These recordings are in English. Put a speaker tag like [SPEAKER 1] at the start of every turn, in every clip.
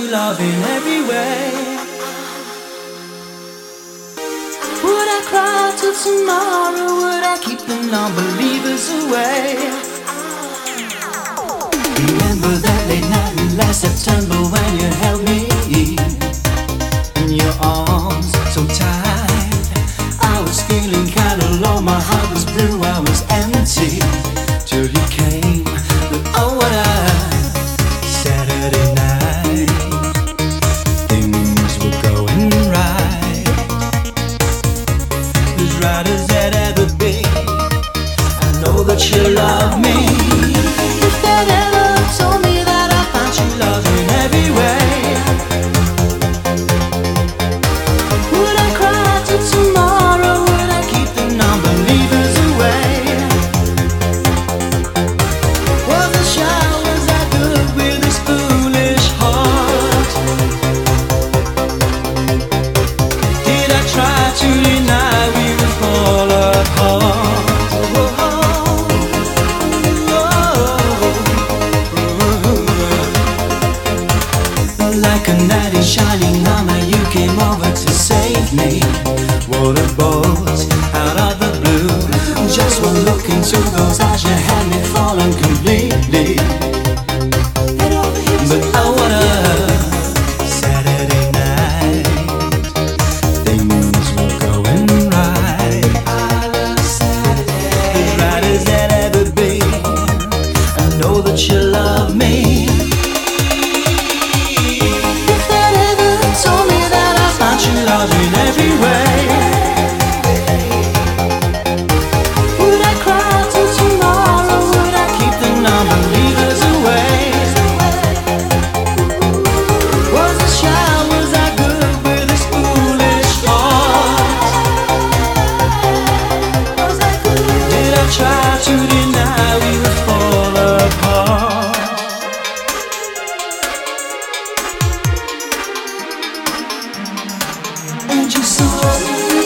[SPEAKER 1] your love in every way. Would I cry till tomorrow? Would I keep the non-believers away? Remember that late night in last September when you held me in your arms so tight. I was feeling kinda low, my heart was blue, I was empty till you came. But oh, what a Saturday night. Things were going right, as right as they'd ever be. I know that you love me. If that ever told me that I found you love in every way, would I cry till tomorrow? Would I keep the non-believers away? Was the showers that good with this foolish heart? Did I try to deny we would fall apart? Like a knight in shining armor, you came over to save me. What a bolt out of the blue. Just one look into those eyes, you had me falling completely. But oh, what a Saturday night. Things were going right, as right as they'd ever be. I know that you love me. Love in every way. Would I cry till tomorrow? Would I keep the non-believers away? Was the showers that good with this foolish heart? Did I try to deny we would fall apart? And you saw me,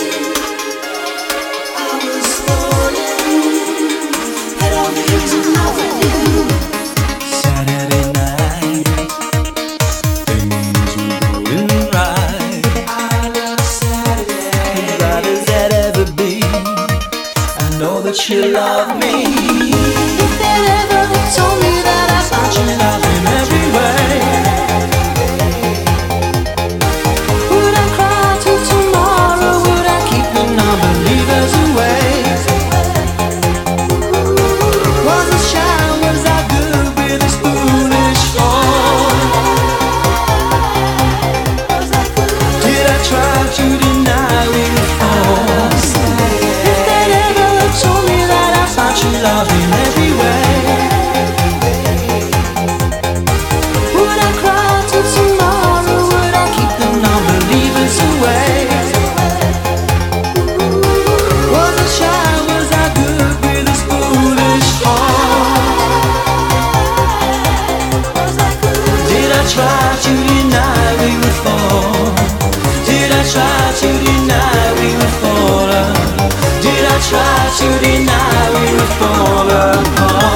[SPEAKER 1] I was falling, and all the things in love with you. Saturday night, things were going right. I love Saturday, as right as they'd ever be. I know that you love me. If they ever told me that I found your love in every way, love in every way. Would I cry till tomorrow? Would I keep the non-believers away? Was the showers that good with this foolish heart? Did I try to deny we would fall? Did I try to deny we would fall? Did I try to deny we would fall apart?